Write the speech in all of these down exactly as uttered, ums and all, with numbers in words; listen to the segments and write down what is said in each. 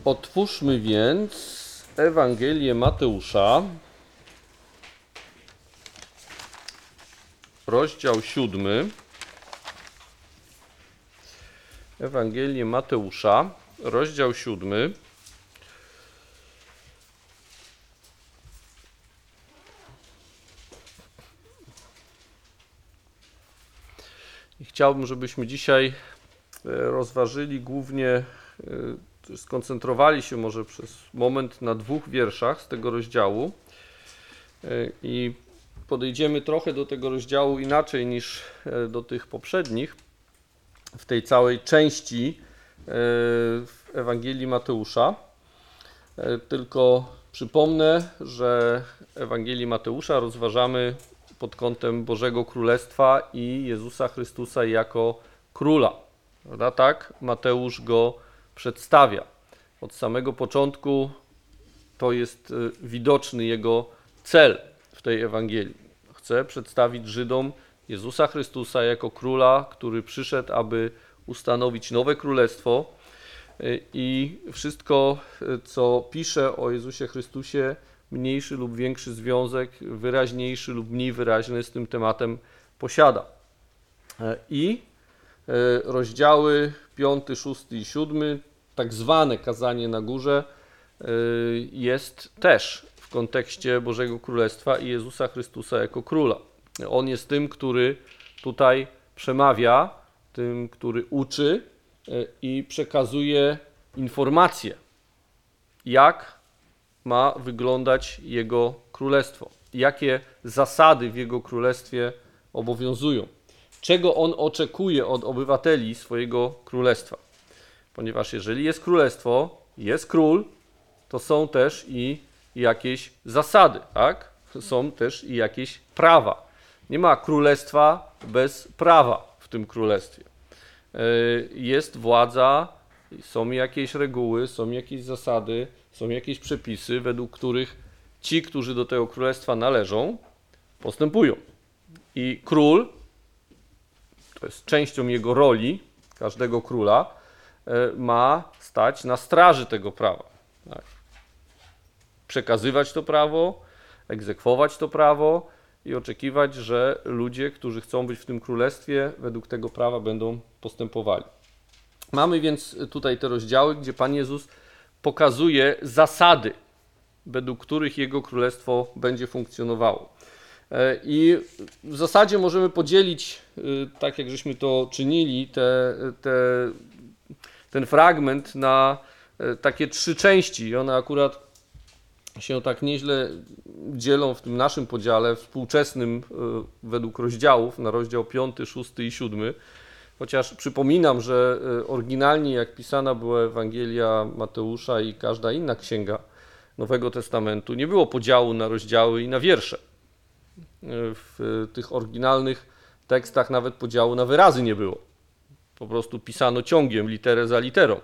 Otwórzmy więc Ewangelię Mateusza, rozdział siódmy. Ewangelię Mateusza, rozdział siódmy. I chciałbym, żebyśmy dzisiaj rozważyli głównie, skoncentrowali się może przez moment na dwóch wierszach z tego rozdziału i podejdziemy trochę do tego rozdziału inaczej niż do tych poprzednich w tej całej części w Ewangelii Mateusza. Tylko przypomnę, że Ewangelii Mateusza rozważamy pod kątem Bożego Królestwa i Jezusa Chrystusa jako Króla. Prawda? Tak Mateusz go przedstawia. Od samego początku to jest widoczny jego cel w tej Ewangelii. Chce przedstawić Żydom Jezusa Chrystusa jako Króla, który przyszedł, aby ustanowić nowe królestwo i wszystko, co pisze o Jezusie Chrystusie, mniejszy lub większy związek, wyraźniejszy lub mniej wyraźny z tym tematem posiada. I rozdziały piąty, szósty i siódmy, tak zwane kazanie na górze, jest też w kontekście Bożego Królestwa i Jezusa Chrystusa jako Króla. On jest tym, który tutaj przemawia, tym, który uczy i przekazuje informacje, jak ma wyglądać Jego Królestwo, jakie zasady w Jego Królestwie obowiązują, czego On oczekuje od obywateli swojego Królestwa. Ponieważ jeżeli jest Królestwo, jest Król, to są też i jakieś zasady, tak? Są też i jakieś prawa. Nie ma królestwa bez prawa w tym królestwie. Jest władza, są jakieś reguły, są jakieś zasady, są jakieś przepisy, według których ci, którzy do tego królestwa należą, postępują. I król, to jest częścią jego roli, każdego króla, ma stać na straży tego prawa. Tak? Przekazywać to prawo, egzekwować to prawo i oczekiwać, że ludzie, którzy chcą być w tym królestwie, według tego prawa będą postępowali. Mamy więc tutaj te rozdziały, gdzie Pan Jezus pokazuje zasady, według których Jego królestwo będzie funkcjonowało. I w zasadzie możemy podzielić, tak jak żeśmy to czynili, te, te, ten fragment na takie trzy części. I one akurat się tak nieźle dzielą w tym naszym podziale współczesnym według rozdziałów, na rozdział piąty, szósty i siódmy. Chociaż przypominam, że oryginalnie jak pisana była Ewangelia Mateusza i każda inna księga Nowego Testamentu, nie było podziału na rozdziały i na wiersze. W tych oryginalnych tekstach nawet podziału na wyrazy nie było. Po prostu pisano ciągiem, literę za literą.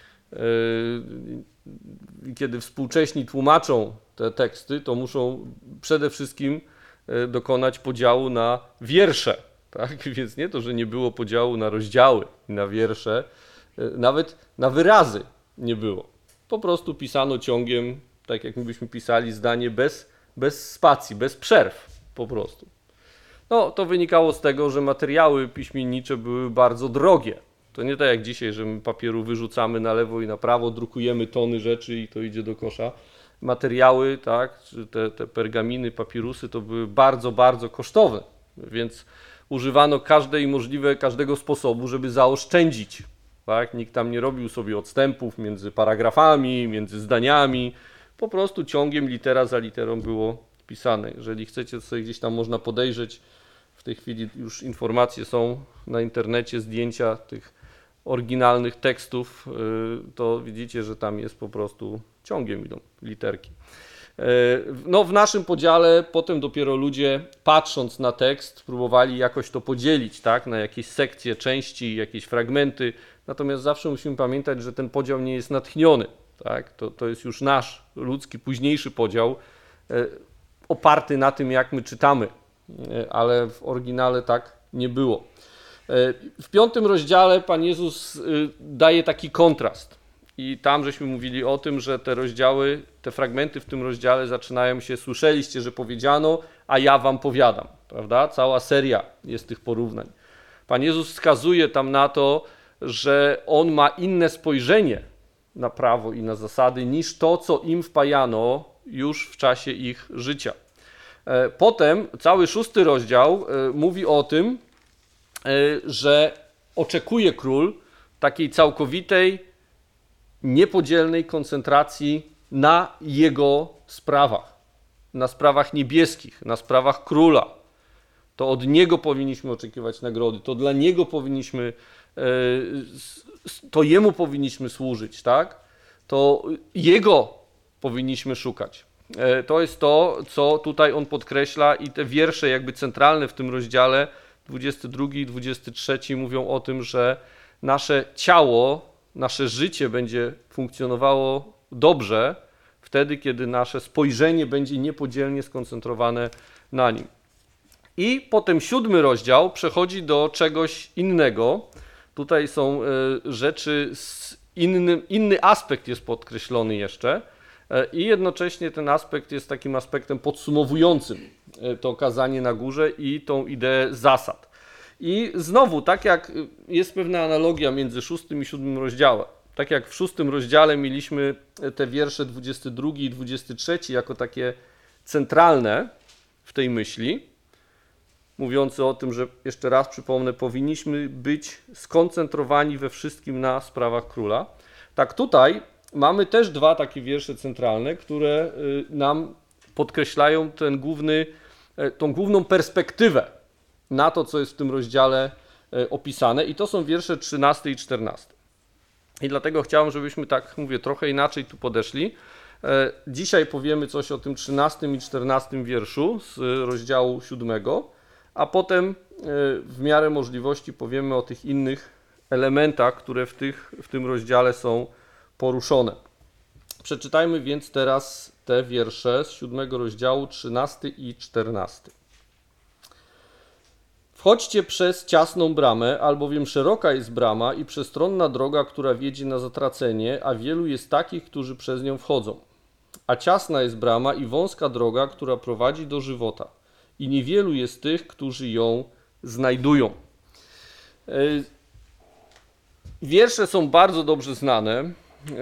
Kiedy współcześni tłumaczą te teksty, to muszą przede wszystkim dokonać podziału na wiersze. Tak? Więc nie to, że nie było podziału na rozdziały i na wiersze, nawet na wyrazy nie było. Po prostu pisano ciągiem, tak jak my byśmy pisali zdanie bez, bez spacji, bez przerw po prostu. No, to wynikało z tego, że materiały piśmiennicze były bardzo drogie. To nie tak jak dzisiaj, że my papieru wyrzucamy na lewo i na prawo, drukujemy tony rzeczy i to idzie do kosza. Materiały, tak, te, te pergaminy, papirusy to były bardzo, bardzo kosztowne, więc używano każdej możliwe, każdego sposobu, żeby zaoszczędzić. Tak? Nikt tam nie robił sobie odstępów między paragrafami, między zdaniami. Po prostu ciągiem, litera za literą było pisane. Jeżeli chcecie, to sobie gdzieś tam można podejrzeć. W tej chwili już informacje są na internecie, zdjęcia tych oryginalnych tekstów, to widzicie, że tam jest po prostu ciągiem idą literki. No, w naszym podziale potem dopiero ludzie, patrząc na tekst, próbowali jakoś to podzielić, tak, na jakieś sekcje, części, jakieś fragmenty. Natomiast zawsze musimy pamiętać, że ten podział nie jest natchniony. Tak? To, to jest już nasz ludzki, późniejszy podział, e, oparty na tym, jak my czytamy, e, ale w oryginale tak nie było. E, w piątym rozdziale Pan Jezus e, daje taki kontrast i tam żeśmy mówili o tym, że te rozdziały, te fragmenty w tym rozdziale zaczynają się, słyszeliście, że powiedziano, a ja wam powiadam, prawda? Cała seria jest tych porównań. Pan Jezus wskazuje tam na to, że On ma inne spojrzenie na prawo i na zasady niż to, co im wpajano już w czasie ich życia. Potem cały szósty rozdział mówi o tym, że oczekuje król takiej całkowitej, niepodzielnej koncentracji na jego sprawach, na sprawach niebieskich, na sprawach króla. To od niego powinniśmy oczekiwać nagrody, to dla niego powinniśmy, to jemu powinniśmy służyć, tak? To jego powinniśmy szukać. To jest to, co tutaj on podkreśla i te wiersze jakby centralne w tym rozdziale, dwudziesty drugi i dwudziesty trzeci mówią o tym, że nasze ciało, nasze życie będzie funkcjonowało dobrze wtedy, kiedy nasze spojrzenie będzie niepodzielnie skoncentrowane na nim. I potem siódmy rozdział przechodzi do czegoś innego. Tutaj są rzeczy, z innym, inny aspekt jest podkreślony jeszcze i jednocześnie ten aspekt jest takim aspektem podsumowującym to kazanie na górze i tą ideę zasad. I znowu, tak jak jest pewna analogia między szóstym i siódmym rozdziałem, tak jak w szóstym rozdziale mieliśmy te wiersze dwudziesty drugi i dwudziesty trzeci jako takie centralne w tej myśli, mówiące o tym, że jeszcze raz przypomnę, powinniśmy być skoncentrowani we wszystkim na sprawach króla. Tak tutaj mamy też dwa takie wiersze centralne, które nam podkreślają ten główny, tą główną perspektywę na to, co jest w tym rozdziale opisane i to są wiersze trzynasty i czternasty. I dlatego chciałem, żebyśmy tak, mówię, trochę inaczej tu podeszli. Dzisiaj powiemy coś o tym trzynastym i czternastym wierszu z rozdziału siódmego, a potem w miarę możliwości powiemy o tych innych elementach, które w, tych, w tym rozdziale są poruszone. Przeczytajmy więc teraz te wiersze z siódmego rozdziału, trzynasty i czternasty. Wchodźcie przez ciasną bramę, albowiem szeroka jest brama i przestronna droga, która wiedzie na zatracenie, a wielu jest takich, którzy przez nią wchodzą. A ciasna jest brama i wąska droga, która prowadzi do żywota. I niewielu jest tych, którzy ją znajdują. Wiersze są bardzo dobrze znane,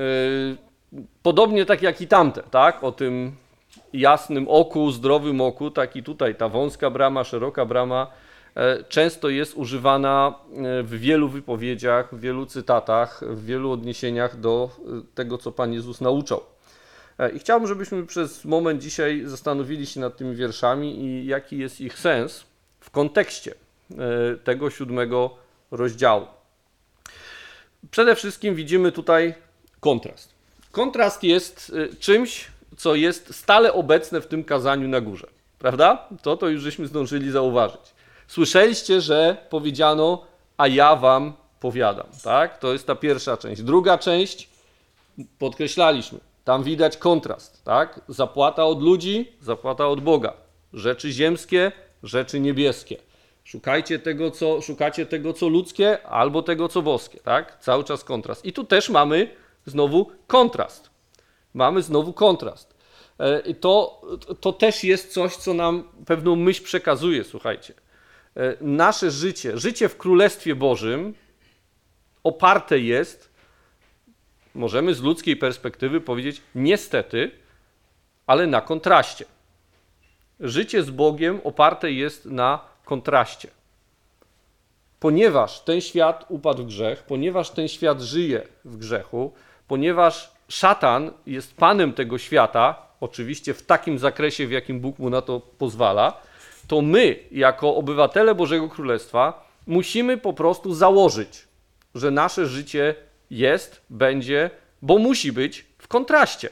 podobnie tak jak i tamte, tak? O tym jasnym oku, zdrowym oku, tak i tutaj ta wąska brama, szeroka brama często jest używana w wielu wypowiedziach, w wielu cytatach, w wielu odniesieniach do tego, co Pan Jezus nauczał. I chciałbym, żebyśmy przez moment dzisiaj zastanowili się nad tymi wierszami i jaki jest ich sens w kontekście tego siódmego rozdziału. Przede wszystkim widzimy tutaj kontrast. Kontrast jest czymś, co jest stale obecne w tym kazaniu na górze, prawda? To to już żeśmy zdążyli zauważyć. Słyszeliście, że powiedziano, a ja wam powiadam, tak? To jest ta pierwsza część. Druga część, podkreślaliśmy, tam widać kontrast, tak? Zapłata od ludzi, zapłata od Boga. Rzeczy ziemskie, rzeczy niebieskie. Szukajcie tego, co, szukacie tego, co ludzkie, albo tego, co boskie, tak? Cały czas kontrast. I tu też mamy znowu kontrast. Mamy znowu kontrast. I to, to też jest coś, co nam pewną myśl przekazuje, słuchajcie. Nasze życie, życie w Królestwie Bożym oparte jest, możemy z ludzkiej perspektywy powiedzieć, niestety, ale na kontraście. Życie z Bogiem oparte jest na kontraście. Ponieważ ten świat upadł w grzech, ponieważ ten świat żyje w grzechu, ponieważ szatan jest panem tego świata, oczywiście w takim zakresie, w jakim Bóg mu na to pozwala, to my, jako obywatele Bożego Królestwa, musimy po prostu założyć, że nasze życie jest, będzie, bo musi być w kontraście.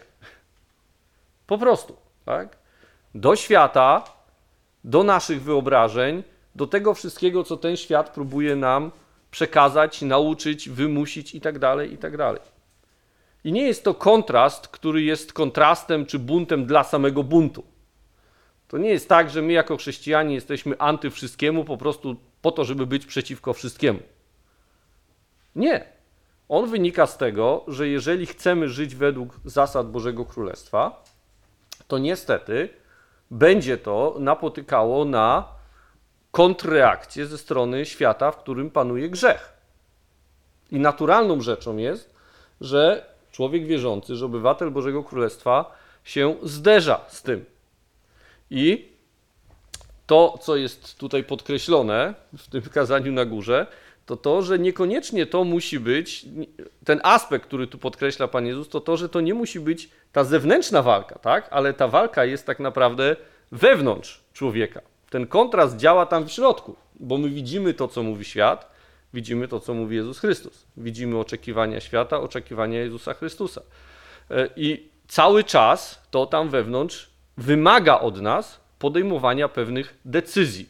Po prostu, tak? Do świata, do naszych wyobrażeń, do tego wszystkiego, co ten świat próbuje nam przekazać, nauczyć, wymusić itd., itd. I nie jest to kontrast, który jest kontrastem czy buntem dla samego buntu. To nie jest tak, że my jako chrześcijanie jesteśmy anty wszystkiemu po prostu po to, żeby być przeciwko wszystkiemu. Nie. On wynika z tego, że jeżeli chcemy żyć według zasad Bożego Królestwa, to niestety będzie to napotykało na kontrreakcję ze strony świata, w którym panuje grzech. I naturalną rzeczą jest, że człowiek wierzący, że obywatel Bożego Królestwa się zderza z tym. I to, co jest tutaj podkreślone w tym kazaniu na górze, to to, że niekoniecznie to musi być, ten aspekt, który tu podkreśla Pan Jezus, to to, że to nie musi być ta zewnętrzna walka, tak? Ale ta walka jest tak naprawdę wewnątrz człowieka. Ten kontrast działa tam w środku, bo my widzimy to, co mówi świat, widzimy to, co mówi Jezus Chrystus. Widzimy oczekiwania świata, oczekiwania Jezusa Chrystusa. I cały czas to tam wewnątrz wymaga od nas podejmowania pewnych decyzji.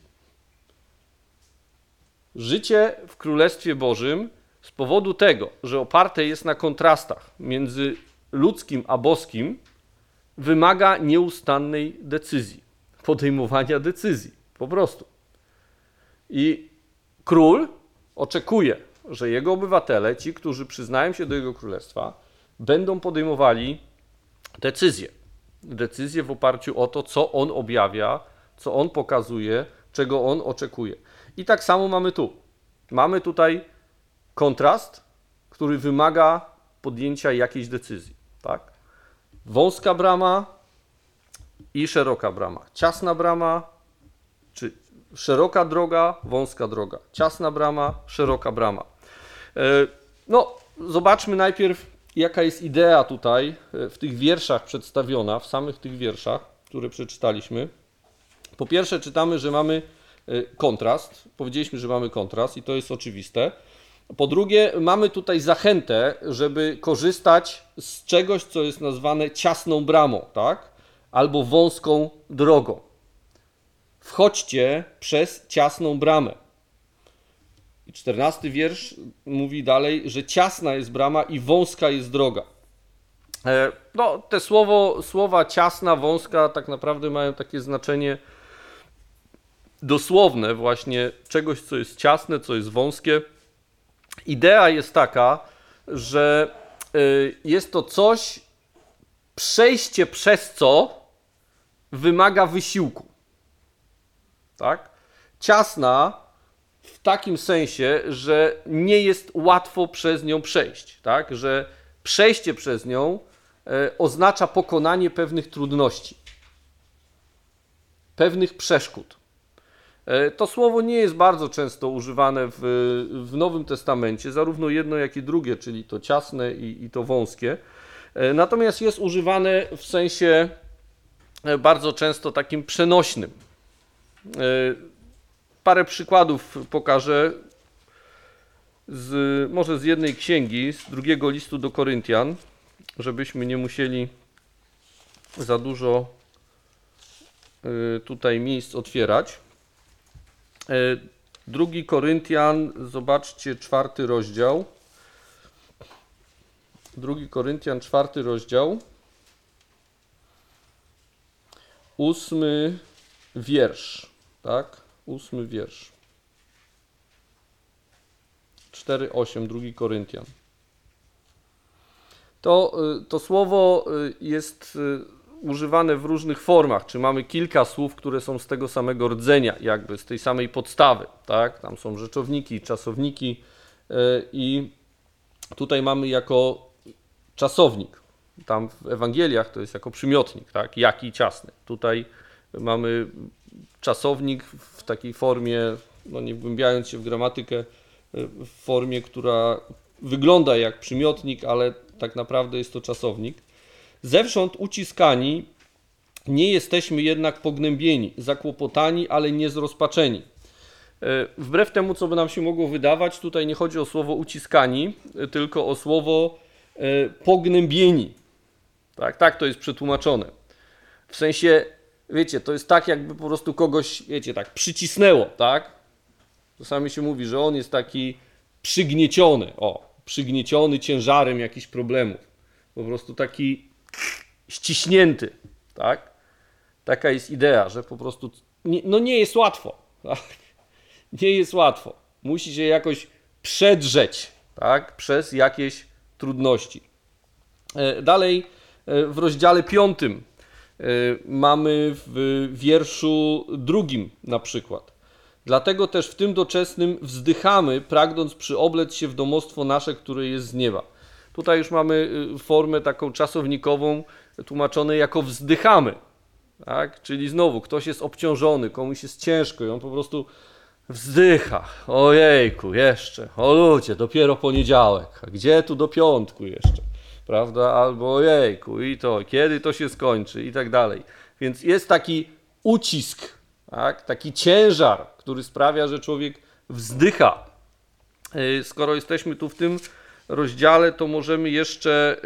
Życie w Królestwie Bożym z powodu tego, że oparte jest na kontrastach między ludzkim a boskim, wymaga nieustannej decyzji, podejmowania decyzji, po prostu. I król oczekuje, że jego obywatele, ci, którzy przyznają się do jego królestwa, będą podejmowali decyzje. Decyzje w oparciu o to, co on objawia, co on pokazuje, czego on oczekuje. I tak samo mamy tu. Mamy tutaj kontrast, który wymaga podjęcia jakiejś decyzji. Tak? Wąska brama i szeroka brama. Ciasna brama, czy szeroka droga, wąska droga. Ciasna brama, szeroka brama. No, zobaczmy najpierw, jaka jest idea tutaj w tych wierszach przedstawiona, w samych tych wierszach, które przeczytaliśmy. Po pierwsze czytamy, że mamy kontrast. Powiedzieliśmy, że mamy kontrast i to jest oczywiste. Po drugie, mamy tutaj zachętę, żeby korzystać z czegoś, co jest nazwane ciasną bramą, tak? Albo wąską drogą. Wchodźcie przez ciasną bramę. I czternasty wiersz mówi dalej, że ciasna jest brama i wąska jest droga. No, te słowo, słowa ciasna, wąska tak naprawdę mają takie znaczenie dosłowne właśnie czegoś, co jest ciasne, co jest wąskie. Idea jest taka, że jest to coś, przejście przez co wymaga wysiłku. Tak? Ciasna w takim sensie, że nie jest łatwo przez nią przejść. Tak? Że przejście przez nią oznacza pokonanie pewnych trudności, pewnych przeszkód. To słowo nie jest bardzo często używane w, w Nowym Testamencie, zarówno jedno, jak i drugie, czyli to ciasne i, i to wąskie. Natomiast jest używane w sensie bardzo często takim przenośnym. Parę przykładów pokażę, z, może z jednej księgi, z drugiego listu do Koryntian, żebyśmy nie musieli za dużo tutaj miejsc otwierać. Drugi Koryntian, zobaczcie, czwarty rozdział. Drugi Koryntian, czwarty rozdział. Ósmy wiersz, tak? Ósmy wiersz. cztery, osiem, drugi Koryntian. To, to słowo jest używane w różnych formach, czy mamy kilka słów, które są z tego samego rdzenia, jakby z tej samej podstawy, tak? Tam są rzeczowniki, czasowniki i tutaj mamy jako czasownik. Tam w Ewangeliach to jest jako przymiotnik, tak? Jaki ciasny. Tutaj mamy czasownik w takiej formie, no nie wgłębiając się w gramatykę, w formie, która wygląda jak przymiotnik, ale tak naprawdę jest to czasownik. Zewsząd uciskani, nie jesteśmy jednak pognębieni, zakłopotani, ale nie zrozpaczeni. Wbrew temu, co by nam się mogło wydawać, tutaj nie chodzi o słowo uciskani, tylko o słowo pognębieni. Tak, tak to jest przetłumaczone. W sensie, wiecie, to jest tak, jakby po prostu kogoś, wiecie, tak przycisnęło, tak? Czasami się mówi, że on jest taki przygnieciony, o, przygnieciony ciężarem jakichś problemów. Po prostu taki ściśnięty, tak? Taka jest idea, że po prostu, nie, no nie jest łatwo, tak? Nie jest łatwo. Musi się jakoś przedrzeć, tak, przez jakieś trudności. Dalej w rozdziale piątym mamy w wierszu drugim na przykład. Dlatego też w tym doczesnym wzdychamy, pragnąc przyoblec się w domostwo nasze, które jest z nieba. Tutaj już mamy formę taką czasownikową, tłumaczone jako wzdychamy. Tak? Czyli znowu ktoś jest obciążony, komuś jest ciężko i on po prostu wzdycha. Ojejku, jeszcze, o ludzie, dopiero poniedziałek, a gdzie tu do piątku jeszcze, prawda? Albo ojejku i to, kiedy to się skończy i tak dalej. Więc jest taki ucisk, tak? Taki ciężar, który sprawia, że człowiek wzdycha. Skoro jesteśmy tu w tym rozdziale, to możemy jeszcze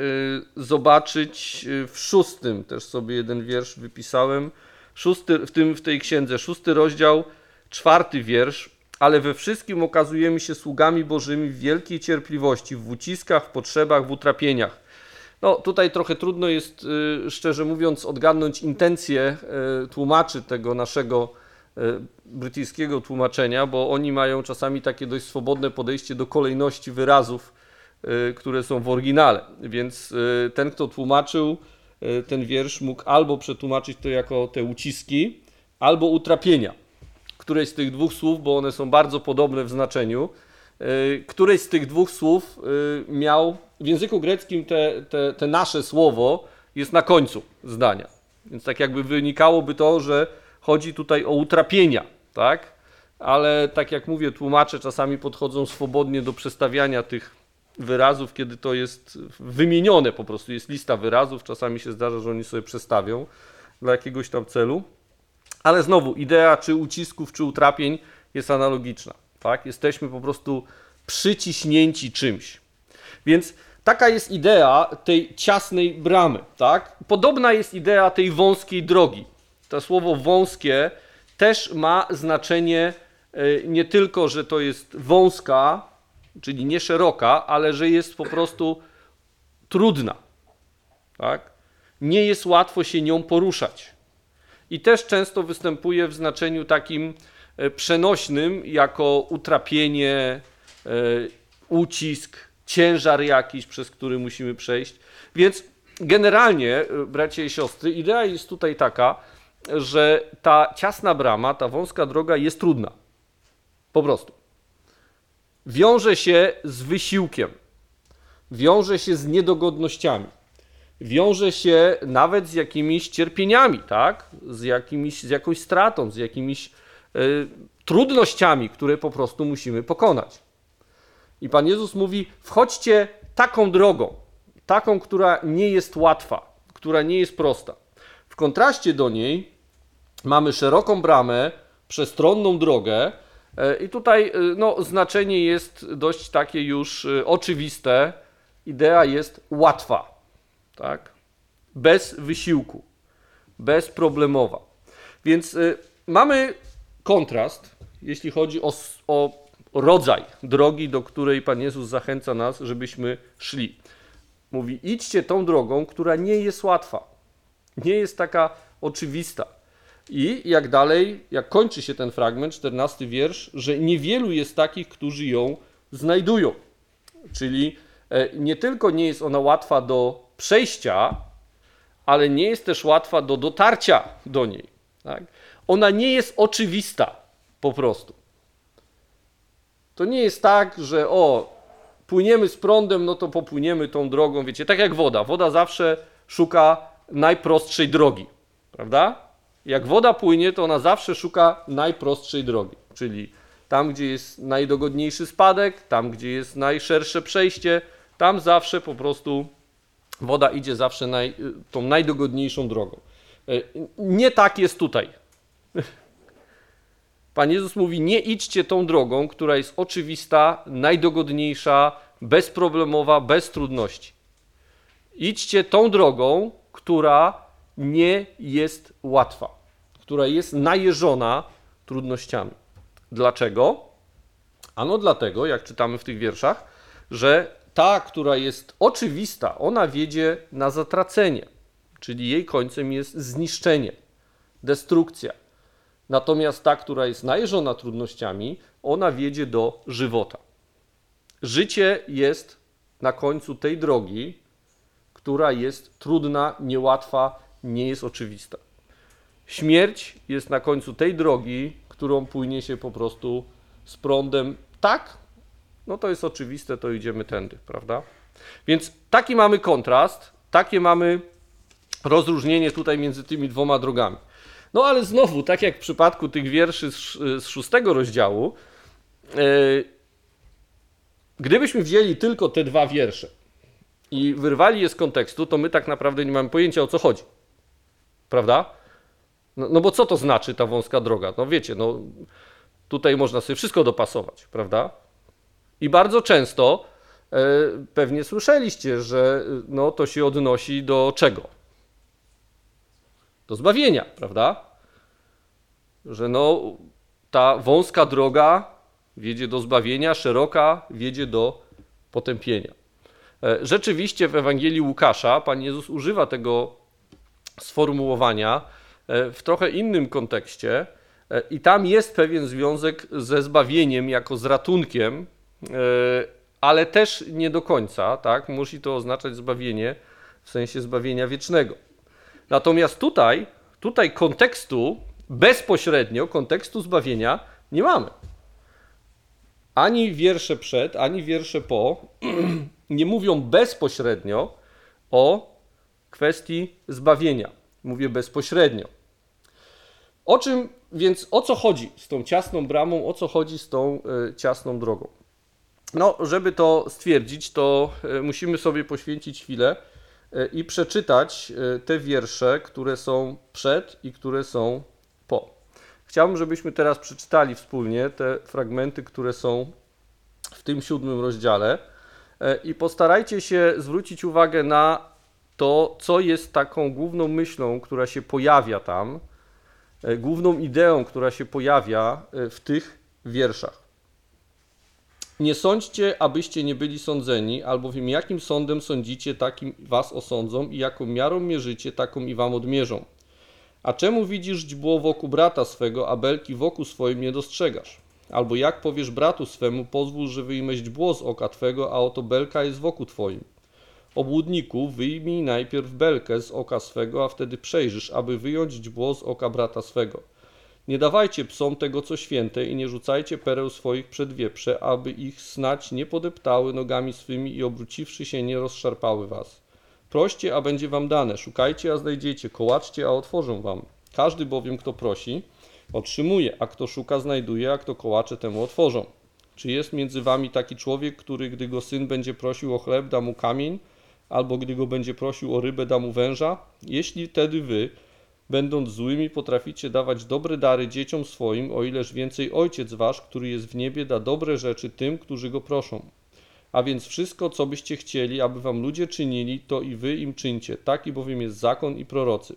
zobaczyć w szóstym, też sobie jeden wiersz wypisałem, szósty, w, tym, w tej księdze, szósty rozdział, czwarty wiersz, ale we wszystkim okazujemy się sługami Bożymi w wielkiej cierpliwości, w uciskach, w potrzebach, w utrapieniach. No tutaj trochę trudno jest, szczerze mówiąc, odgadnąć intencje tłumaczy tego naszego brytyjskiego tłumaczenia, bo oni mają czasami takie dość swobodne podejście do kolejności wyrazów, które są w oryginale. Więc ten, kto tłumaczył ten wiersz, mógł albo przetłumaczyć to jako te uciski, albo utrapienia. Któreś z tych dwóch słów, bo one są bardzo podobne w znaczeniu, któreś z tych dwóch słów miał, w języku greckim te, te, te nasze słowo jest na końcu zdania. Więc tak jakby wynikałoby to, że chodzi tutaj o utrapienia, tak? Ale tak jak mówię, tłumacze czasami podchodzą swobodnie do przestawiania tych wyrazów, kiedy to jest wymienione po prostu, jest lista wyrazów, czasami się zdarza, że oni sobie przestawią dla jakiegoś tam celu. Ale znowu, idea czy ucisków, czy utrapień jest analogiczna, tak? Jesteśmy po prostu przyciśnięci czymś. Więc taka jest idea tej ciasnej bramy, tak? Podobna jest idea tej wąskiej drogi. To słowo wąskie też ma znaczenie nie tylko, że to jest wąska, czyli nie szeroka, ale że jest po prostu trudna, tak? Nie jest łatwo się nią poruszać. I też często występuje w znaczeniu takim przenośnym, jako utrapienie, ucisk, ciężar jakiś, przez który musimy przejść. Więc generalnie, bracia i siostry, idea jest tutaj taka, że ta ciasna brama, ta wąska droga jest trudna. Po prostu. Wiąże się z wysiłkiem, wiąże się z niedogodnościami, wiąże się nawet z jakimiś cierpieniami, tak? Z, jakimiś, z jakąś stratą, z jakimiś y, trudnościami, które po prostu musimy pokonać. I Pan Jezus mówi, wchodźcie taką drogą, taką, która nie jest łatwa, która nie jest prosta. W kontraście do niej mamy szeroką bramę, przestronną drogę y, i tutaj y, no, znaczenie jest dość takie już y, oczywiste. Idea jest łatwa. Tak? Bez wysiłku, bezproblemowa. Więc y, mamy kontrast, jeśli chodzi o, o rodzaj drogi, do której Pan Jezus zachęca nas, żebyśmy szli. Mówi, idźcie tą drogą, która nie jest łatwa, nie jest taka oczywista. I jak dalej, jak kończy się ten fragment, czternasty wiersz, że niewielu jest takich, którzy ją znajdują. Czyli y, nie tylko nie jest ona łatwa do przejścia, ale nie jest też łatwa do dotarcia do niej. Tak? Ona nie jest oczywista po prostu. To nie jest tak, że o, płyniemy z prądem, no to popłyniemy tą drogą, wiecie, tak jak woda. Woda zawsze szuka najprostszej drogi, prawda? Jak woda płynie, to ona zawsze szuka najprostszej drogi, czyli tam, gdzie jest najdogodniejszy spadek, tam, gdzie jest najszersze przejście, tam zawsze po prostu woda idzie zawsze naj, tą najdogodniejszą drogą. Nie tak jest tutaj. Pan Jezus mówi, nie idźcie tą drogą, która jest oczywista, najdogodniejsza, bezproblemowa, bez trudności. Idźcie tą drogą, która nie jest łatwa, która jest najeżona trudnościami. Dlaczego? Ano dlatego, jak czytamy w tych wierszach, że ta, która jest oczywista, ona wiedzie na zatracenie, czyli jej końcem jest zniszczenie, destrukcja. Natomiast ta, która jest najeżona trudnościami, ona wiedzie do żywota. Życie jest na końcu tej drogi, która jest trudna, niełatwa, nie jest oczywista. Śmierć jest na końcu tej drogi, którą płynie się po prostu z prądem. Tak, no to jest oczywiste, to idziemy tędy, prawda? Więc taki mamy kontrast, takie mamy rozróżnienie tutaj między tymi dwoma drogami. No ale znowu, tak jak w przypadku tych wierszy z, z szóstego rozdziału, yy, gdybyśmy wzięli tylko te dwa wiersze i wyrwali je z kontekstu, to my tak naprawdę nie mamy pojęcia, o co chodzi. Prawda? No, no bo co to znaczy ta wąska droga? No wiecie, no tutaj można sobie wszystko dopasować, prawda? I bardzo często e, pewnie słyszeliście, że no, to się odnosi do czego? Do zbawienia, prawda? Że no ta wąska droga wiedzie do zbawienia, szeroka wiedzie do potępienia. E, rzeczywiście w Ewangelii Łukasza Pan Jezus używa tego sformułowania w trochę innym kontekście i tam jest pewien związek ze zbawieniem jako z ratunkiem, ale też nie do końca, tak? Musi to oznaczać zbawienie w sensie zbawienia wiecznego. Natomiast tutaj, tutaj kontekstu bezpośrednio, kontekstu zbawienia nie mamy. Ani wiersze przed, ani wiersze po nie mówią bezpośrednio o kwestii zbawienia. Mówię bezpośrednio. O czym, więc o co chodzi z tą ciasną bramą, o co chodzi z tą y, ciasną drogą? No, żeby to stwierdzić, to y, musimy sobie poświęcić chwilę y, i przeczytać y, te wiersze, które są przed i które są po. Chciałbym, żebyśmy teraz przeczytali wspólnie te fragmenty, które są w tym siódmym rozdziale y, i postarajcie się zwrócić uwagę na to, co jest taką główną myślą, która się pojawia tam, główną ideą, która się pojawia w tych wierszach. Nie sądźcie, abyście nie byli sądzeni, albowiem jakim sądem sądzicie, takim was osądzą i jaką miarą mierzycie, taką i wam odmierzą. A czemu widzisz źdźbło wokół brata swego, a belki wokół swoim nie dostrzegasz? Albo jak powiesz bratu swemu, pozwól, że wyjmę źdźbło z oka twego, a oto belka jest wokół twoim. Obłudniku, wyjmij najpierw belkę z oka swego, a wtedy przejrzysz, aby wyjąć źdźbło z oka brata swego. Nie dawajcie psom tego, co święte i nie rzucajcie pereł swoich przed wieprze, aby ich snać nie podeptały nogami swymi i obróciwszy się nie rozszarpały was. Proście, a będzie wam dane, szukajcie, a znajdziecie, kołaczcie, a otworzą wam. Każdy bowiem, kto prosi, otrzymuje, a kto szuka, znajduje, a kto kołacze, temu otworzą. Czy jest między wami taki człowiek, który, gdy go syn będzie prosił o chleb, da mu kamień, albo gdy go będzie prosił o rybę, da mu węża? Jeśli wtedy wy, będąc złymi, potraficie dawać dobre dary dzieciom swoim, o ileż więcej Ojciec wasz, który jest w niebie, da dobre rzeczy tym, którzy go proszą. A więc wszystko, co byście chcieli, aby wam ludzie czynili, to i wy im czyńcie. Taki bowiem jest zakon i prorocy.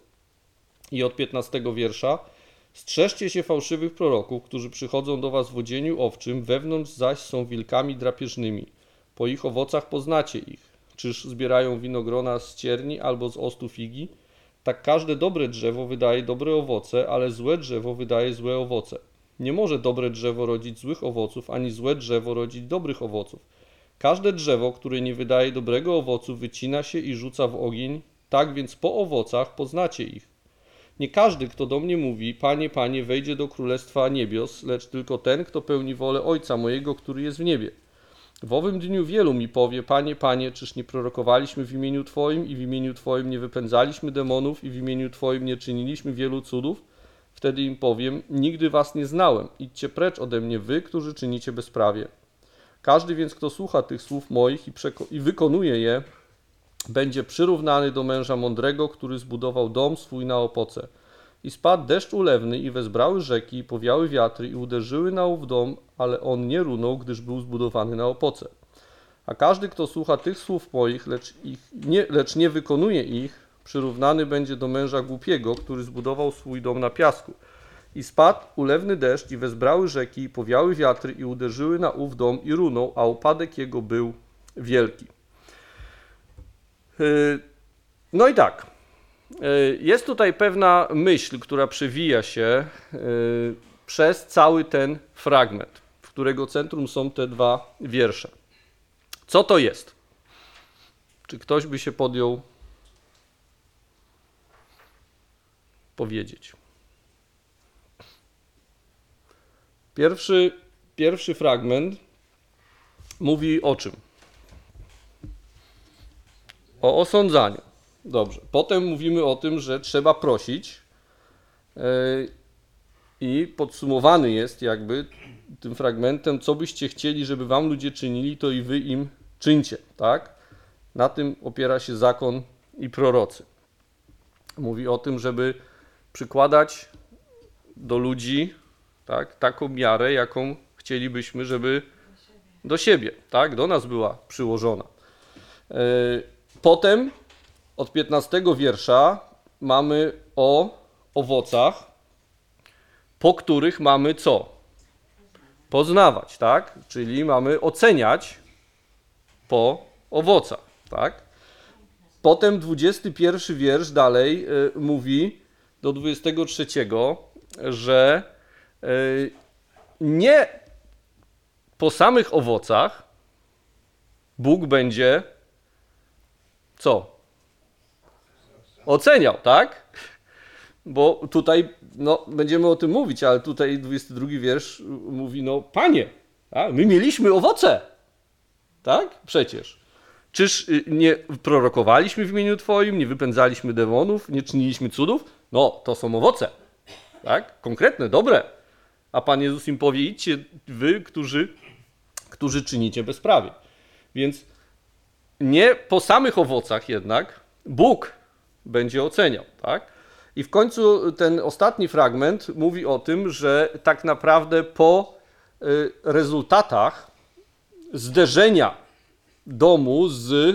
I od piętnastego wiersza. Strzeżcie się fałszywych proroków, którzy przychodzą do was w odzieniu owczym, wewnątrz zaś są wilkami drapieżnymi. Po ich owocach poznacie ich. Czyż zbierają winogrona z cierni albo z ostu figi? Tak każde dobre drzewo wydaje dobre owoce, ale złe drzewo wydaje złe owoce. Nie może dobre drzewo rodzić złych owoców, ani złe drzewo rodzić dobrych owoców. Każde drzewo, które nie wydaje dobrego owocu, wycina się i rzuca w ogień. Tak więc po owocach poznacie ich. Nie każdy, kto do mnie mówi, Panie, Panie, wejdzie do Królestwa Niebios, lecz tylko ten, kto pełni wolę Ojca mojego, który jest w niebie. W owym dniu wielu mi powie, Panie, Panie, czyż nie prorokowaliśmy w imieniu Twoim i w imieniu Twoim nie wypędzaliśmy demonów i w imieniu Twoim nie czyniliśmy wielu cudów? Wtedy im powiem, nigdy was nie znałem, idźcie precz ode mnie wy, którzy czynicie bezprawie. Każdy więc, kto słucha tych słów moich i, i wykonuje je, będzie przyrównany do męża mądrego, który zbudował dom swój na opoce. I spadł deszcz ulewny i wezbrały rzeki i powiały wiatry i uderzyły na ów dom, ale on nie runął, gdyż był zbudowany na opoce. A każdy, kto słucha tych słów moich, lecz, ich nie, lecz nie wykonuje ich, przyrównany będzie do męża głupiego, który zbudował swój dom na piasku. I spadł ulewny deszcz i wezbrały rzeki i powiały wiatry i uderzyły na ów dom i runął, a upadek jego był wielki. No i tak, jest tutaj pewna myśl, która przewija się przez cały ten fragment, w którego centrum są te dwa wiersze. Co to jest? Czy ktoś by się podjął powiedzieć? Pierwszy, pierwszy fragment mówi o czym? O osądzaniu. Dobrze. Potem mówimy o tym, że trzeba prosić yy, i podsumowany jest jakby tym fragmentem, co byście chcieli, żeby wam ludzie czynili, to i wy im czyńcie, tak? Na tym opiera się zakon i prorocy. Mówi o tym, żeby przykładać do ludzi, tak, taką miarę, jaką chcielibyśmy, żeby do siebie, tak, do nas była przyłożona. Potem od piętnastego wiersza mamy o owocach, po których mamy co? Poznawać, tak? Czyli mamy oceniać po owocach, tak? Potem dwudziesty pierwszy wiersz dalej y, mówi do dwudziestego trzeciego, że y, nie po samych owocach Bóg będzie co? Oceniał, tak? Bo tutaj, no, będziemy o tym mówić, ale tutaj dwudziesty drugi wiersz mówi, no, Panie, tak? My mieliśmy owoce, tak? Przecież. Czyż nie prorokowaliśmy w imieniu Twoim, nie wypędzaliśmy demonów, nie czyniliśmy cudów? No, to są owoce, tak? Konkretne, dobre. A Pan Jezus im powie, idźcie wy, którzy, którzy czynicie bezprawie. Więc nie po samych owocach jednak Bóg będzie oceniał, tak? I w końcu ten ostatni fragment mówi o tym, że tak naprawdę po rezultatach zderzenia domu z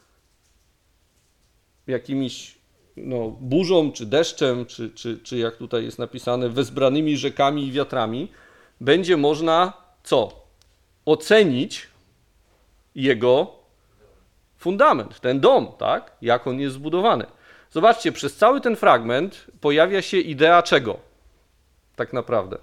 jakimiś no, burzą, czy deszczem, czy, czy, czy jak tutaj jest napisane, wezbranymi rzekami i wiatrami, będzie można co? Ocenić jego fundament, ten dom, tak? Jak on jest zbudowany. Zobaczcie, przez cały ten fragment pojawia się idea czego? Tak naprawdę.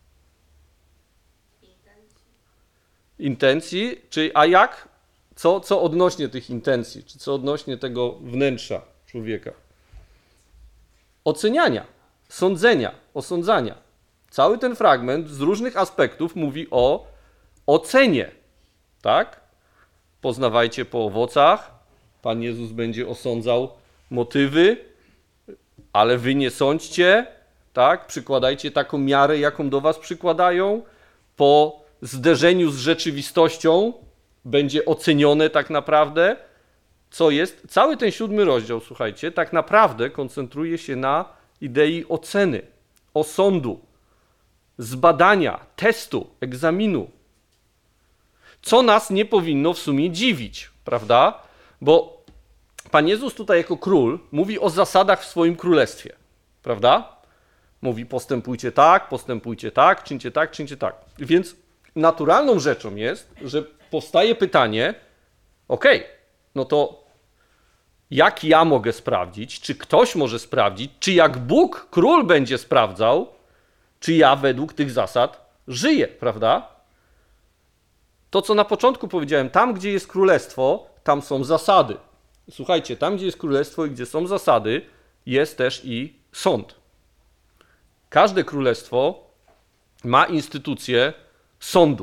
Intencji, czy a jak? Co, co odnośnie tych intencji, czy co odnośnie tego wnętrza człowieka? Oceniania, sądzenia, osądzania. Cały ten fragment z różnych aspektów mówi o ocenie, tak? Poznawajcie po owocach. Pan Jezus będzie osądzał motywy, ale wy nie sądźcie, tak? Przykładajcie taką miarę, jaką do was przykładają. Po zderzeniu z rzeczywistością będzie ocenione tak naprawdę, co jest. Cały ten siódmy rozdział, słuchajcie, tak naprawdę koncentruje się na idei oceny, osądu, zbadania, testu, egzaminu. Co nas nie powinno w sumie dziwić, prawda? Bo Pan Jezus tutaj jako król mówi o zasadach w swoim królestwie, prawda? Mówi postępujcie tak, postępujcie tak, czyńcie tak, czyńcie tak. Więc naturalną rzeczą jest, że powstaje pytanie, okej, okay, no to jak ja mogę sprawdzić, czy ktoś może sprawdzić, czy jak Bóg, król będzie sprawdzał, czy ja według tych zasad żyję, prawda? To, co na początku powiedziałem, tam, gdzie jest królestwo, tam są zasady. Słuchajcie, tam, gdzie jest królestwo i gdzie są zasady, jest też i sąd. Każde królestwo ma instytucję sądu.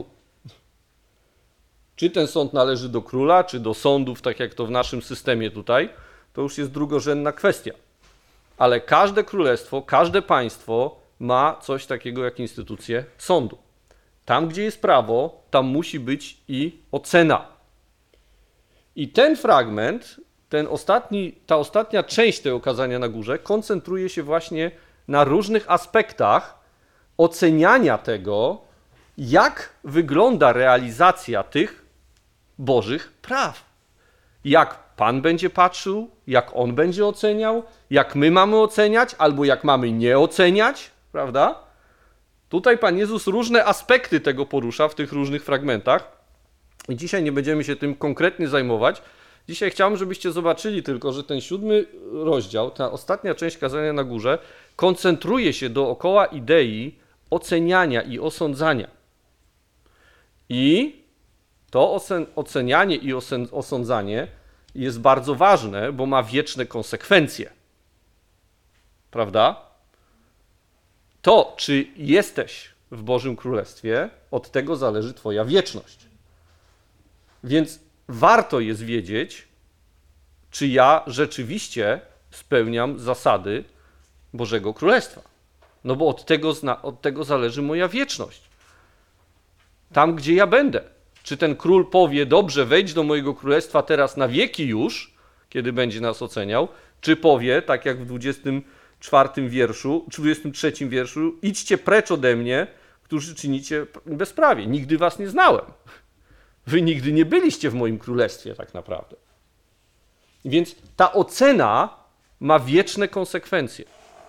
Czy ten sąd należy do króla, czy do sądów, tak jak to w naszym systemie tutaj, to już jest drugorzędna kwestia. Ale każde królestwo, każde państwo ma coś takiego jak instytucję sądu. Tam, gdzie jest prawo, tam musi być i ocena. I ten fragment, ten ostatni, ta ostatnia część tego kazania na górze koncentruje się właśnie na różnych aspektach oceniania tego, jak wygląda realizacja tych Bożych praw. Jak Pan będzie patrzył, jak On będzie oceniał, jak my mamy oceniać, albo jak mamy nie oceniać, prawda? Tutaj Pan Jezus różne aspekty tego porusza w tych różnych fragmentach. I dzisiaj nie będziemy się tym konkretnie zajmować. Dzisiaj chciałbym, żebyście zobaczyli tylko, że ten siódmy rozdział, ta ostatnia część kazania na górze, koncentruje się dookoła idei oceniania i osądzania. I to ocenianie i osądzanie jest bardzo ważne, bo ma wieczne konsekwencje. Prawda? To, czy jesteś w Bożym Królestwie, od tego zależy twoja wieczność. Więc warto jest wiedzieć, czy ja rzeczywiście spełniam zasady Bożego Królestwa. No bo od tego, od tego zależy moja wieczność. Tam, gdzie ja będę. Czy ten król powie, dobrze, wejdź do mojego królestwa teraz na wieki już, kiedy będzie nas oceniał, czy powie, tak jak w dwudziestym czwartym wierszu, dwudziestym trzecim wierszu, idźcie precz ode mnie, którzy czynicie bezprawie. Nigdy was nie znałem. Wy nigdy nie byliście w moim królestwie tak naprawdę. Więc ta ocena ma wieczne konsekwencje.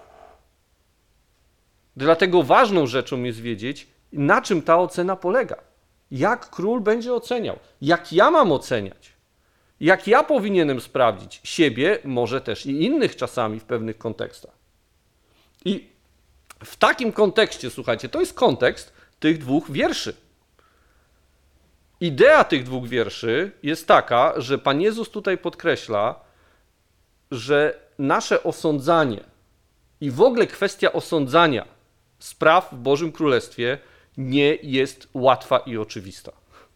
Dlatego ważną rzeczą jest wiedzieć, na czym ta ocena polega. Jak król będzie oceniał? Jak ja mam oceniać? Jak ja powinienem sprawdzić siebie, może też i innych czasami w pewnych kontekstach. I w takim kontekście, słuchajcie, to jest kontekst tych dwóch wierszy. Idea tych dwóch wierszy jest taka, że Pan Jezus tutaj podkreśla, że nasze osądzanie i w ogóle kwestia osądzania spraw w Bożym Królestwie nie jest łatwa i oczywista.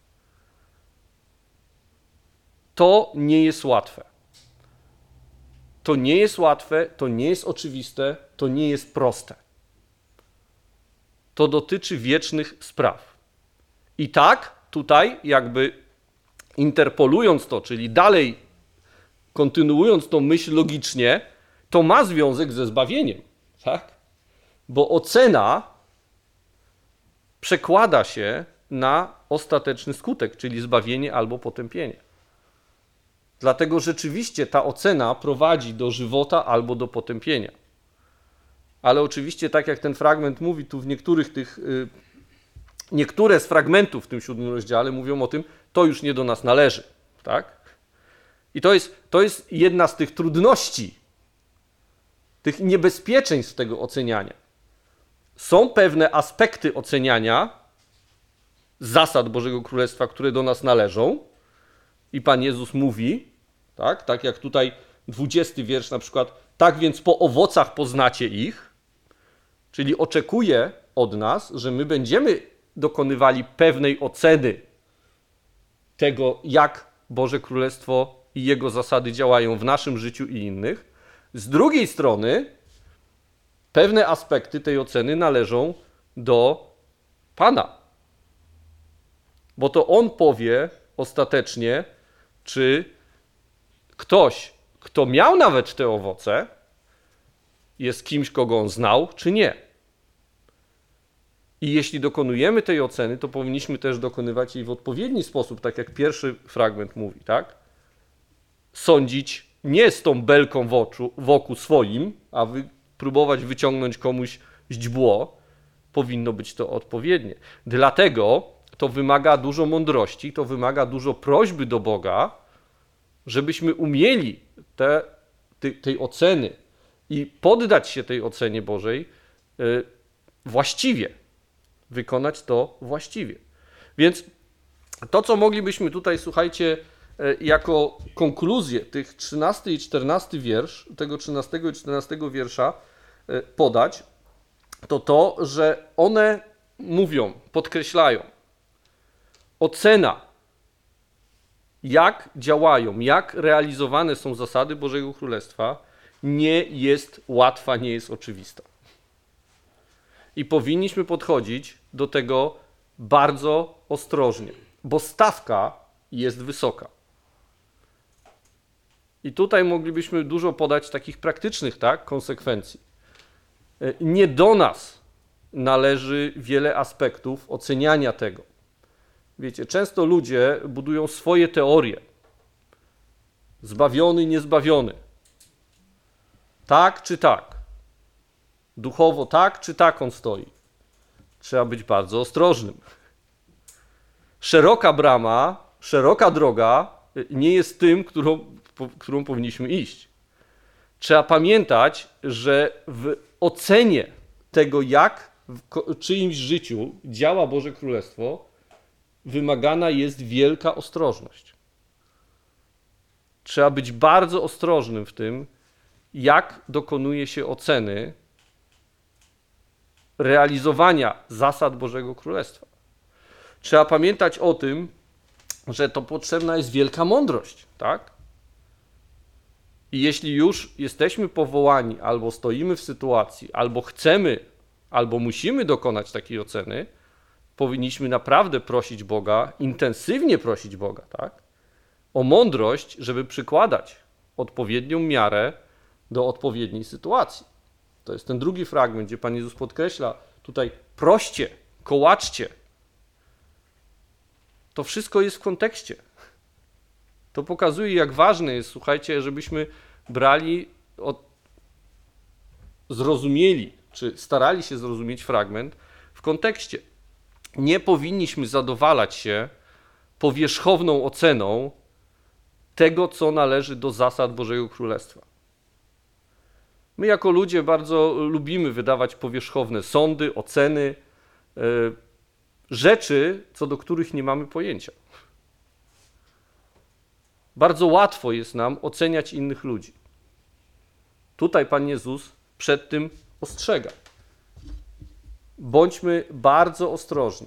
To nie jest łatwe. To nie jest łatwe, to nie jest oczywiste, to nie jest proste. To dotyczy wiecznych spraw. I tak tutaj jakby interpolując to, czyli dalej kontynuując tą myśl logicznie, to ma związek ze zbawieniem, tak? Bo ocena przekłada się na ostateczny skutek, czyli zbawienie albo potępienie. Dlatego rzeczywiście ta ocena prowadzi do żywota albo do potępienia. Ale oczywiście, tak jak ten fragment mówi, tu w niektórych tych, yy, niektóre z fragmentów w tym siódmym rozdziale mówią o tym, to już nie do nas należy, tak? I to jest, to jest jedna z tych trudności, tych niebezpieczeństw tego oceniania. Są pewne aspekty oceniania zasad Bożego Królestwa, które do nas należą i Pan Jezus mówi, tak, tak jak tutaj dwudziesty wiersz na przykład, tak więc po owocach poznacie ich, czyli oczekuje od nas, że my będziemy dokonywali pewnej oceny tego, jak Boże Królestwo i Jego zasady działają w naszym życiu i innych. Z drugiej strony pewne aspekty tej oceny należą do Pana. Bo to On powie ostatecznie, czy ktoś, kto miał nawet te owoce, jest kimś, kogo On znał, czy nie. I jeśli dokonujemy tej oceny, to powinniśmy też dokonywać jej w odpowiedni sposób, tak jak pierwszy fragment mówi, tak? Sądzić nie z tą belką w oczu, wokół swoim, a wy, próbować wyciągnąć komuś źdźbło, powinno być to odpowiednie. Dlatego to wymaga dużo mądrości, to wymaga dużo prośby do Boga, żebyśmy umieli te, te, tej oceny i poddać się tej ocenie Bożej yy, właściwie, wykonać to właściwie. Więc to, co moglibyśmy tutaj, słuchajcie, jako konkluzję tych trzynasty i czternasty wiersz, tego trzynastego i czternastego wiersza podać, to to, że one mówią, podkreślają, ocena, jak działają, jak realizowane są zasady Bożego Królestwa, nie jest łatwa, nie jest oczywista. I powinniśmy podchodzić do tego bardzo ostrożnie, bo stawka jest wysoka. I tutaj moglibyśmy dużo podać takich praktycznych, tak, konsekwencji. Nie do nas należy wiele aspektów oceniania tego. Wiecie, często ludzie budują swoje teorie. Zbawiony, niezbawiony. Tak czy tak. Duchowo tak czy tak on stoi. Trzeba być bardzo ostrożnym. Szeroka brama, szeroka droga nie jest tym, którą, po, którą powinniśmy iść. Trzeba pamiętać, że w ocenie tego, jak w czyimś życiu działa Boże Królestwo, wymagana jest wielka ostrożność. Trzeba być bardzo ostrożnym w tym, jak dokonuje się oceny realizowania zasad Bożego Królestwa. Trzeba pamiętać o tym, że to potrzebna jest wielka mądrość, tak? I jeśli już jesteśmy powołani, albo stoimy w sytuacji, albo chcemy, albo musimy dokonać takiej oceny, powinniśmy naprawdę prosić Boga, intensywnie prosić Boga, tak? O mądrość, żeby przykładać odpowiednią miarę do odpowiedniej sytuacji. To jest ten drugi fragment, gdzie Pan Jezus podkreśla tutaj proście, kołaczcie. To wszystko jest w kontekście. To pokazuje, jak ważne jest, słuchajcie, żebyśmy brali, od... zrozumieli, czy starali się zrozumieć fragment w kontekście. Nie powinniśmy zadowalać się powierzchowną oceną tego, co należy do zasad Bożego Królestwa. My jako ludzie bardzo lubimy wydawać powierzchowne sądy, oceny, yy, rzeczy, co do których nie mamy pojęcia. Bardzo łatwo jest nam oceniać innych ludzi. Tutaj Pan Jezus przed tym ostrzega. Bądźmy bardzo ostrożni.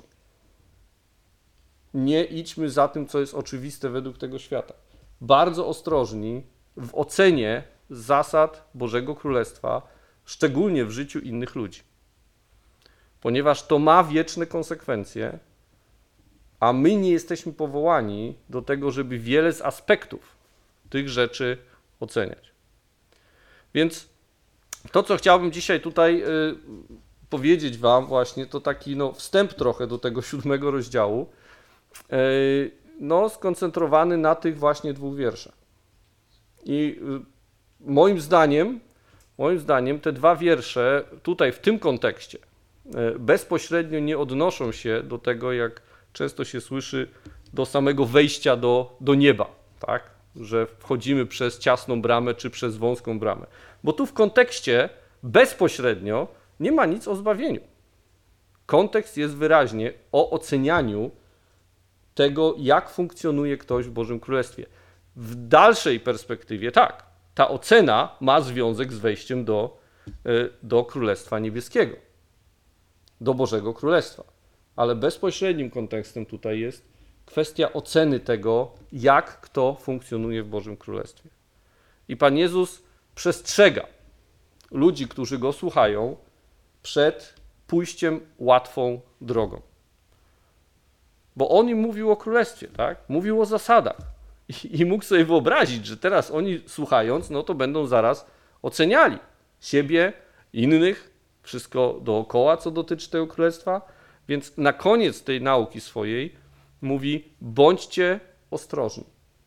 Nie idźmy za tym, co jest oczywiste według tego świata. Bardzo ostrożni w ocenie zasad Bożego Królestwa, szczególnie w życiu innych ludzi. Ponieważ to ma wieczne konsekwencje, a my nie jesteśmy powołani do tego, żeby wiele z aspektów tych rzeczy oceniać. Więc to, co chciałbym dzisiaj tutaj y, powiedzieć wam właśnie, to taki no, wstęp trochę do tego siódmego rozdziału, y, no, skoncentrowany na tych właśnie dwóch wierszach. I y, moim zdaniem, moim zdaniem te dwa wiersze tutaj w tym kontekście y, bezpośrednio nie odnoszą się do tego, jak często się słyszy, do samego wejścia do, do nieba, tak? Że wchodzimy przez ciasną bramę czy przez wąską bramę. Bo tu w kontekście bezpośrednio nie ma nic o zbawieniu. Kontekst jest wyraźnie o ocenianiu tego, jak funkcjonuje ktoś w Bożym Królestwie. W dalszej perspektywie tak, ta ocena ma związek z wejściem do, do Królestwa Niebieskiego, do Bożego Królestwa. Ale bezpośrednim kontekstem tutaj jest kwestia oceny tego, jak kto funkcjonuje w Bożym Królestwie. I Pan Jezus przestrzega ludzi, którzy Go słuchają, przed pójściem łatwą drogą. Bo On im mówił o Królestwie, tak? Mówił o zasadach. I, I mógł sobie wyobrazić, że teraz oni słuchając, no to będą zaraz oceniali siebie, innych, wszystko dookoła, co dotyczy tego Królestwa. Więc na koniec tej nauki swojej mówi, bądźcie ostrożni.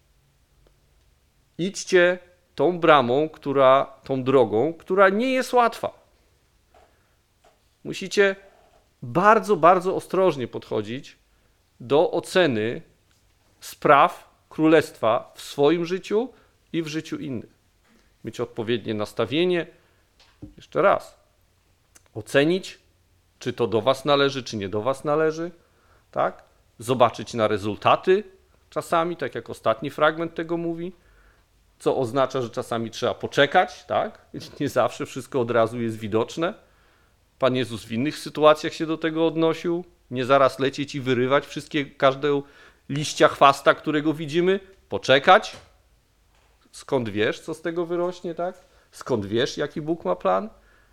Idźcie tą bramą, która, tą drogą, która nie jest łatwa. Musicie bardzo, bardzo ostrożnie podchodzić do oceny spraw Królestwa w swoim życiu i w życiu innych. Mieć odpowiednie nastawienie. Jeszcze raz. Ocenić, czy to do was należy, czy nie do was należy, tak? Zobaczyć na rezultaty czasami, tak jak ostatni fragment tego mówi, co oznacza, że czasami trzeba poczekać, tak? Nie zawsze wszystko od razu jest widoczne. Pan Jezus w innych sytuacjach się do tego odnosił, nie zaraz lecieć i wyrywać wszystkie, każdą liścia chwasta, którego widzimy, poczekać. Skąd wiesz, co z tego wyrośnie, tak? Skąd wiesz, jaki Bóg ma plan?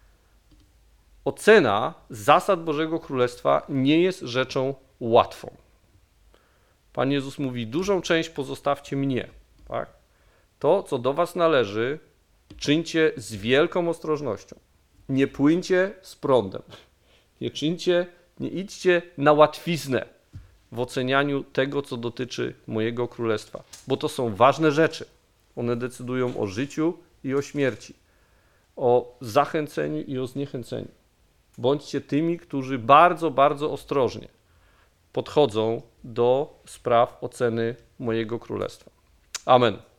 Ocena zasad Bożego Królestwa nie jest rzeczą łatwą. Pan Jezus mówi, dużą część pozostawcie mnie. Tak? To, co do was należy, czyńcie z wielką ostrożnością. Nie płyńcie z prądem. Nie czyńcie, nie idźcie na łatwiznę w ocenianiu tego, co dotyczy mojego Królestwa. Bo to są ważne rzeczy. One decydują o życiu i o śmierci. O zachęceniu i o zniechęceniu. Bądźcie tymi, którzy bardzo, bardzo ostrożnie podchodzą do spraw oceny mojego Królestwa. Amen.